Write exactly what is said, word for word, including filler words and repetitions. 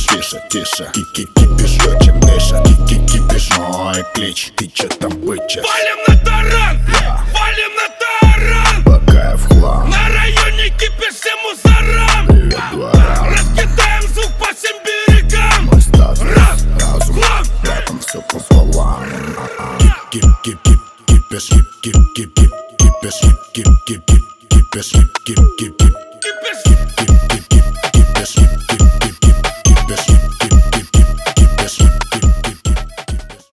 Тише, тише, ки-ки-кипиш, чем дыша. Ки-ки-кипиш, мой клич. Ты чё там бычишь? Валим на таран! Yeah. Валим на таран! Пока в хлам. На районе кипиш всем мусорам. Привет дворам. Раскидаем звук по всем берегам. Мой стас, раз, разум, хлам. рядом все пополам. Кип-кип-кип-кипиш, кип-кип-кип-кипиш, кип-кип-кип-кипиш, кип-кип-кип.